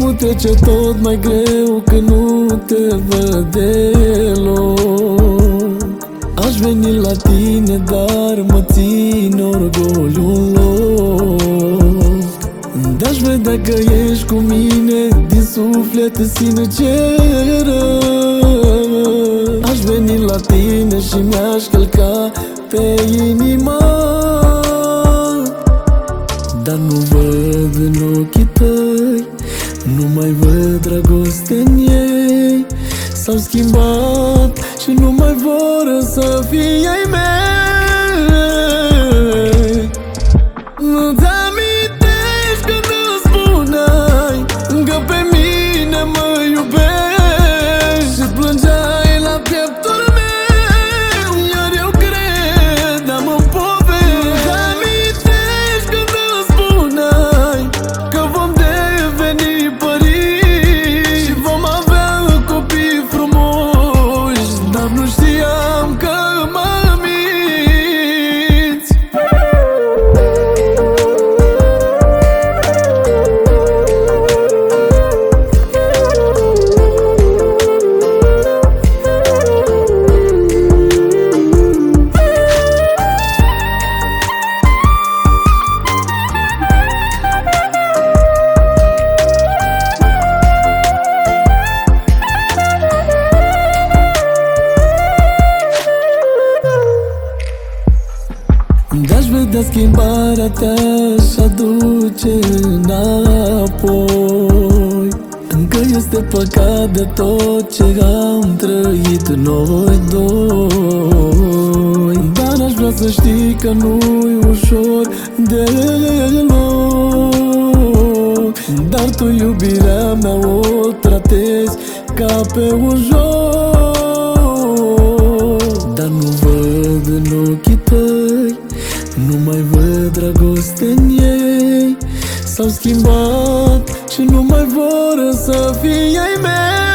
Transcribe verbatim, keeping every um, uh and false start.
Timpul trece tot mai greu când nu te văd deloc. Aș veni la tine, dar mă ține orgoliul loc. De-aș vedea că ești cu mine, din suflet sinceră. Aș veni la tine și mi-aș călca pe inima, dar nu văd în ochii tăi, nu mai văd dragoste în ei. S-au schimbat și nu mai vor să fie ai mei. Nu-ți amintești când îmi spuneai că pe mine mă iubești și plângeai la pieptul meu, iar eu credeam în povești. Nu-ți amintești când îmi spuneai că vom deveni părinți și vom avea copii frumoși, dar nu știam că mă minți. De-aș vedea schimbarea te-aș aduce înapoi. Încă este păcat de tot ce am trăit noi doi, dar aș vrea să știi că nu-i ușor deloc. Dar tu iubirea mea o tratezi ca pe un joc. Dar nu văd în ochii tăi, nu mai văd dragoste în ei. S-au schimbat și nu mai vor să fie ai mei.